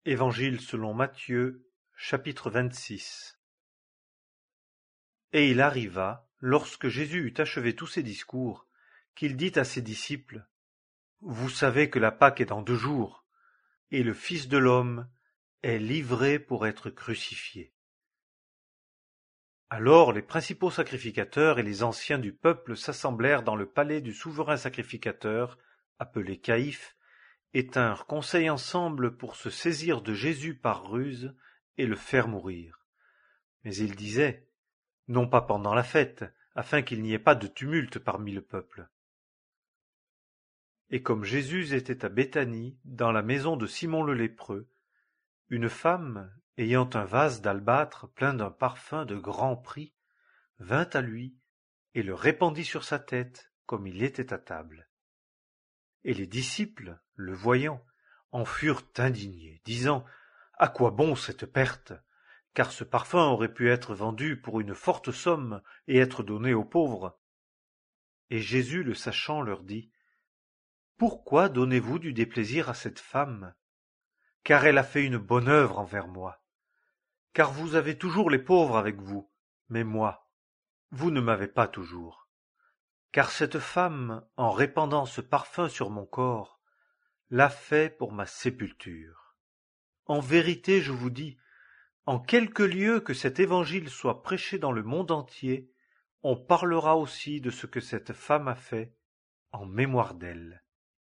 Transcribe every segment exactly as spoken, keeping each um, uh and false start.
Évangile selon Matthieu, chapitre vingt-six. Et il arriva, lorsque Jésus eut achevé tous ses discours, qu'il dit à ses disciples: Vous savez que la Pâque est dans deux jours, et le Fils de l'homme est livré pour être crucifié. Alors les principaux sacrificateurs et les anciens du peuple s'assemblèrent dans le palais du souverain sacrificateur, appelé Caïphe, et tinrent conseil ensemble pour se saisir de Jésus par ruse et le faire mourir. Mais ils disaient, non pas pendant la fête, afin qu'il n'y ait pas de tumulte parmi le peuple. Et comme Jésus était à Béthanie, dans la maison de Simon le lépreux, une femme, ayant un vase d'albâtre plein d'un parfum de grand prix, vint à lui et le répandit sur sa tête, comme il était à table. Et les disciples, le voyant, en furent indignés, disant: À quoi bon cette perte? Car ce parfum aurait pu être vendu pour une forte somme et être donné aux pauvres. Et Jésus, le sachant, leur dit: Pourquoi donnez-vous du déplaisir à cette femme? Car elle a fait une bonne œuvre envers moi. Car vous avez toujours les pauvres avec vous, mais moi, vous ne m'avez pas toujours. Car cette femme, en répandant ce parfum sur mon corps, l'a fait pour ma sépulture. En vérité, je vous dis, en quelque lieu que cet évangile soit prêché dans le monde entier, on parlera aussi de ce que cette femme a fait, en mémoire d'elle.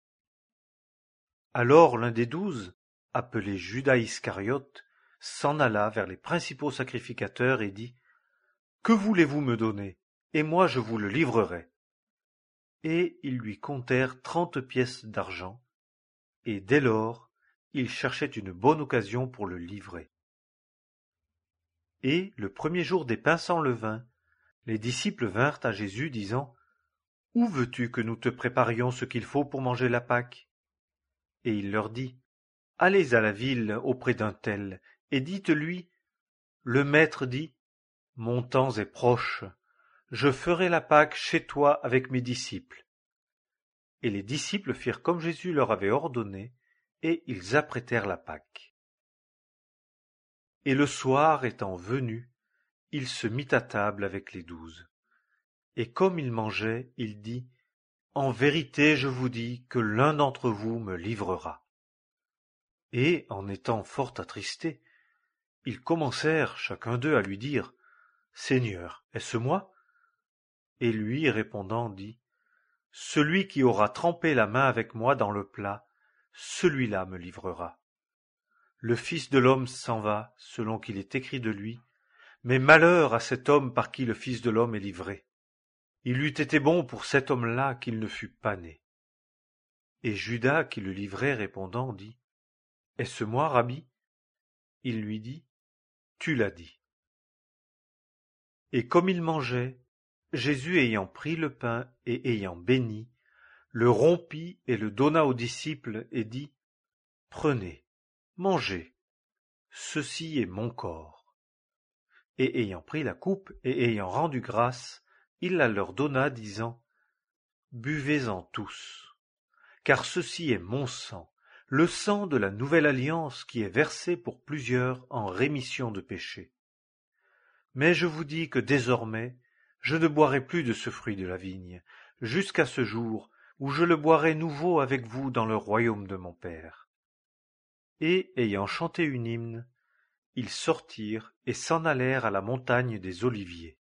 Alors l'un des douze, appelé Judas Iscariote, s'en alla vers les principaux sacrificateurs et dit: Que voulez-vous me donner? Et moi je vous le livrerai. Et ils lui comptèrent trente pièces d'argent, et dès lors il cherchait une bonne occasion pour le livrer. Et le premier jour des pains sans levain, les disciples vinrent à Jésus, disant: Où veux-tu que nous te préparions ce qu'il faut pour manger la Pâque? Et il leur dit: Allez à la ville auprès d'un tel, et dites-lui: Le maître dit: Mon temps est proche, je ferai la Pâque chez toi avec mes disciples. Et les disciples firent comme Jésus leur avait ordonné, et ils apprêtèrent la Pâque. Et le soir étant venu, il se mit à table avec les douze. Et comme il mangeait, il dit: En vérité, je vous dis que l'un d'entre vous me livrera. Et, en étant fort attristés, ils commencèrent chacun d'eux à lui dire: Seigneur, est-ce moi? Et lui, répondant, dit: Celui qui aura trempé la main avec moi dans le plat, celui-là me livrera. Le Fils de l'homme s'en va, selon qu'il est écrit de lui, mais malheur à cet homme par qui le Fils de l'homme est livré. Il eût été bon pour cet homme-là qu'il ne fût pas né. Et Judas, qui le livrait, répondant, dit: Est-ce moi, Rabbi? Il lui dit: Tu l'as dit. Et comme il mangeait, Jésus ayant pris le pain et ayant béni, le rompit et le donna aux disciples et dit: Prenez, mangez, ceci est mon corps. Et ayant pris la coupe et ayant rendu grâce, il la leur donna, disant: Buvez-en tous, car ceci est mon sang, le sang de la nouvelle alliance qui est versé pour plusieurs en rémission de péchés. Mais je vous dis que désormais, je ne boirai plus de ce fruit de la vigne, jusqu'à ce jour où je le boirai nouveau avec vous dans le royaume de mon Père. Et, ayant chanté une hymne, ils sortirent et s'en allèrent à la montagne des Oliviers.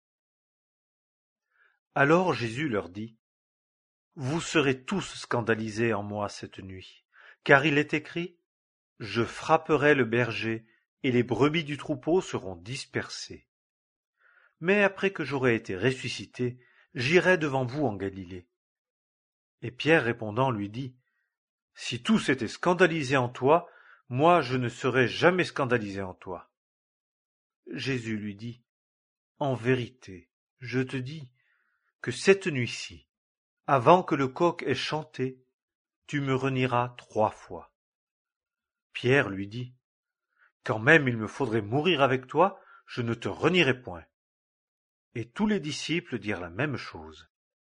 Alors Jésus leur dit: Vous serez tous scandalisés en moi cette nuit, car il est écrit: Je frapperai le berger, et les brebis du troupeau seront dispersées. Mais après que j'aurai été ressuscité, j'irai devant vous en Galilée. Et Pierre répondant lui dit: Si tous étaient scandalisés en toi, moi je ne serai jamais scandalisé en toi. Jésus lui dit: En vérité, je te dis que cette nuit-ci, avant que le coq ait chanté, tu me renieras trois fois. Pierre lui dit: Quand même il me faudrait mourir avec toi, je ne te renierai point. Et tous les disciples dirent la même chose.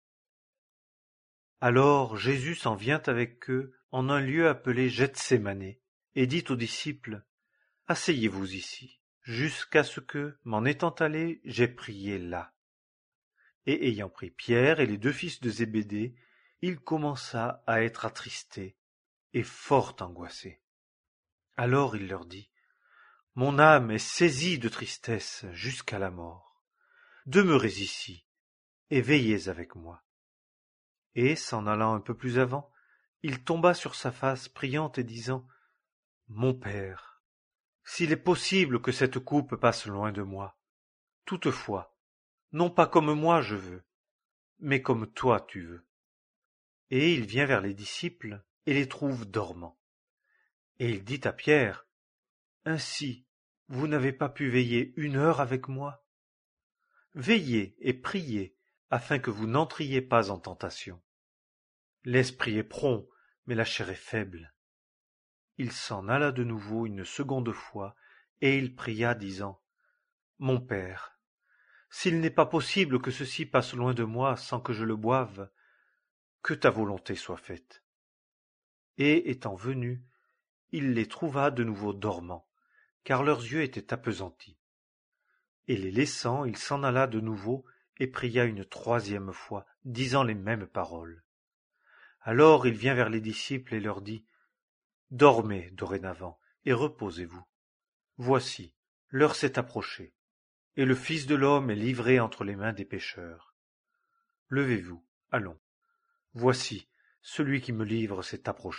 Alors Jésus s'en vient avec eux en un lieu appelé Gethsémané, et dit aux disciples: Asseyez-vous ici, jusqu'à ce que, m'en étant allé, j'aie prié là. Et ayant pris Pierre et les deux fils de Zébédée, il commença à être attristé et fort angoissé. Alors il leur dit, « Mon âme est saisie de tristesse jusqu'à la mort. Demeurez ici et veillez avec moi. » Et, s'en allant un peu plus avant, il tomba sur sa face priant et disant, « Mon Père, s'il est possible que cette coupe passe loin de moi, toutefois, non pas comme moi je veux, mais comme toi tu veux. » Et il vient vers les disciples et les trouve dormants. Et il dit à Pierre, « Ainsi, vous n'avez pas pu veiller une heure avec moi? Veillez et priez, afin que vous n'entriez pas en tentation. L'esprit est prompt, mais la chair est faible. » Il s'en alla de nouveau une seconde fois, et il pria, disant, « Mon Père, s'il n'est pas possible que ceci passe loin de moi sans que je le boive, que ta volonté soit faite. » Et étant venu, il les trouva de nouveau dormants, car leurs yeux étaient appesantis. Et les laissant, il s'en alla de nouveau et pria une troisième fois, disant les mêmes paroles. Alors il vient vers les disciples et leur dit, « Dormez dorénavant et reposez-vous. Voici, l'heure s'est approchée, et le Fils de l'homme est livré entre les mains des pécheurs. Levez-vous, allons. Voici, celui qui me livre s'est approché. »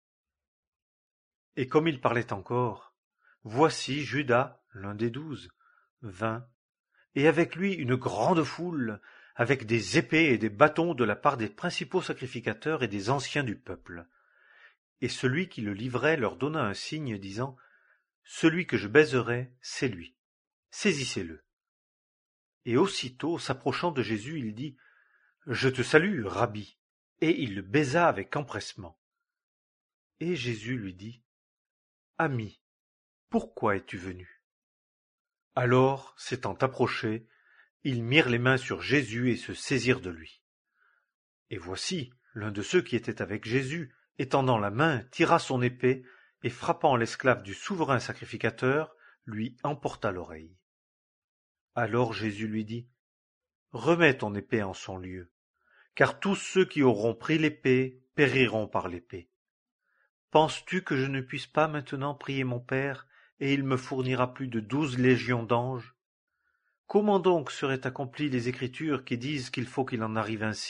Et comme il parlait encore, voici Judas, l'un des douze, vint, et avec lui une grande foule, avec des épées et des bâtons de la part des principaux sacrificateurs et des anciens du peuple. Et celui qui le livrait leur donna un signe, disant, « Celui que je baiserai, c'est lui. Saisissez-le. » Et aussitôt, s'approchant de Jésus, il dit, « Je te salue, Rabbi. » Et il le baisa avec empressement. Et Jésus lui dit, « Ami, pourquoi es-tu venu ?» Alors, s'étant approchés, ils mirent les mains sur Jésus et se saisirent de lui. Et voici, l'un de ceux qui étaient avec Jésus, étendant la main, tira son épée, et frappant l'esclave du souverain sacrificateur, lui emporta l'oreille. Alors Jésus lui dit, « Remets ton épée en son lieu, car tous ceux qui auront pris l'épée périront par l'épée. Penses-tu que je ne puisse pas maintenant prier mon Père, et il me fournira plus de douze légions d'anges? Comment donc seraient accomplies les Écritures qui disent qu'il faut qu'il en arrive ainsi? »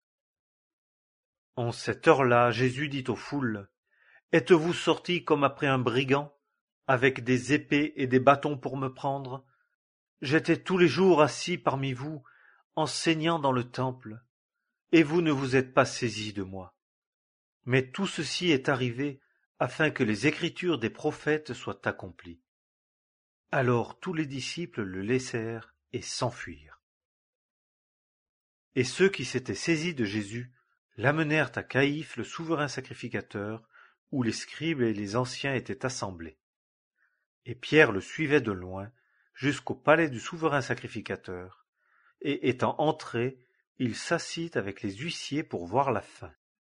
En cette heure-là, Jésus dit aux foules, « Êtes-vous sortis comme après un brigand, avec des épées et des bâtons pour me prendre? J'étais tous les jours assis parmi vous, enseignant dans le temple, et vous ne vous êtes pas saisis de moi. Mais tout ceci est arrivé afin que les Écritures des prophètes soient accomplies. » Alors tous les disciples le laissèrent et s'enfuirent. Et ceux qui s'étaient saisis de Jésus l'amenèrent à Caïphe le souverain sacrificateur, où les scribes et les anciens étaient assemblés. Et Pierre le suivait de loin, jusqu'au palais du souverain sacrificateur, et étant entré, il s'assit avec les huissiers pour voir la fin.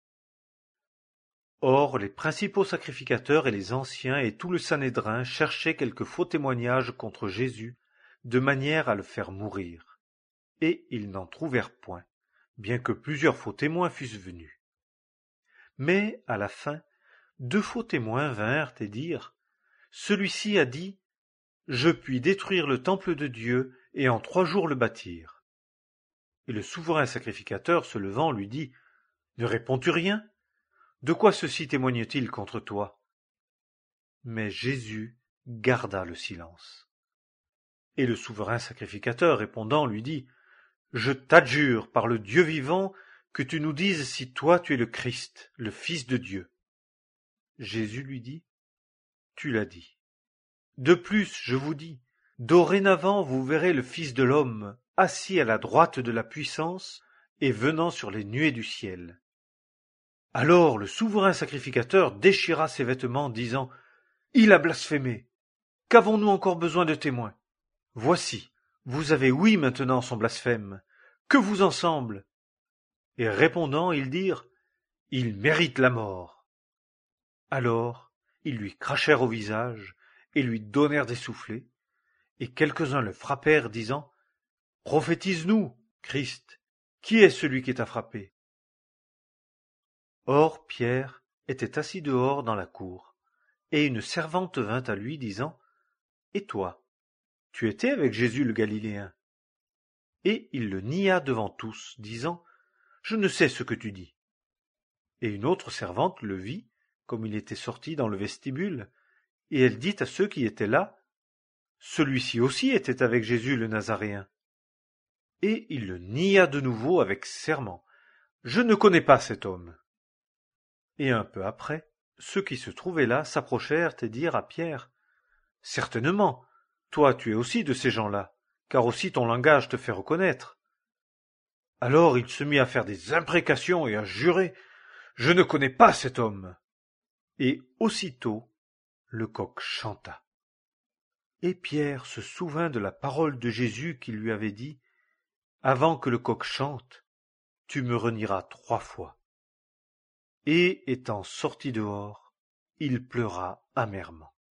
Or les principaux sacrificateurs et les anciens et tout le Sanhédrin cherchaient quelque faux témoignage contre Jésus, de manière à le faire mourir. Et ils n'en trouvèrent point, bien que plusieurs faux témoins fussent venus. Mais, à la fin, deux faux témoins vinrent et dirent, « Celui-ci a dit, je puis détruire le temple de Dieu et en trois jours le bâtir. » Et le souverain sacrificateur, se levant, lui dit, « Ne réponds-tu rien? De quoi ceci témoigne-t-il contre toi? » Mais Jésus garda le silence. Et le souverain sacrificateur, répondant, lui dit, « Je t'adjure par le Dieu vivant que tu nous dises si toi tu es le Christ, le Fils de Dieu. » Jésus lui dit, « Tu l'as dit. De plus, je vous dis, dorénavant vous verrez le Fils de l'homme assis à la droite de la puissance et venant sur les nuées du ciel. » Alors le souverain sacrificateur déchira ses vêtements, disant, « Il a blasphémé. Qu'avons-nous encore besoin de témoins? Voici, vous avez ouï maintenant son blasphème. Que vous en semble? » Et répondant, ils dirent, « Il mérite la mort. » Alors ils lui crachèrent au visage et lui donnèrent des soufflets, et quelques-uns le frappèrent, disant « Prophétise-nous, Christ, qui est celui qui t'a frappé ?» Or Pierre était assis dehors dans la cour, et une servante vint à lui, disant « Et toi, tu étais avec Jésus le Galiléen ?» Et il le nia devant tous, disant « Je ne sais ce que tu dis. » Et une autre servante le vit, comme il était sorti dans le vestibule, et elle dit à ceux qui étaient là, « Celui-ci aussi était avec Jésus le Nazaréen. » Et il le nia de nouveau avec serment, « Je ne connais pas cet homme. » Et un peu après, ceux qui se trouvaient là s'approchèrent et dirent à Pierre, « Certainement, toi tu es aussi de ces gens-là, car aussi ton langage te fait reconnaître. » Alors il se mit à faire des imprécations et à jurer, « Je ne connais pas cet homme. » Et aussitôt le coq chanta. Et Pierre se souvint de la parole de Jésus qui lui avait dit, « Avant que le coq chante, tu me renieras trois fois. » Et étant sorti dehors, il pleura amèrement.